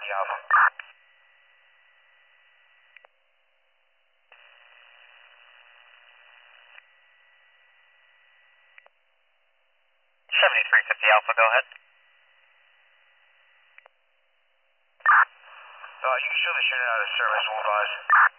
Whiskey Alpha. 7350 Alpha, go ahead. You can show the unit out of service, we'll advise.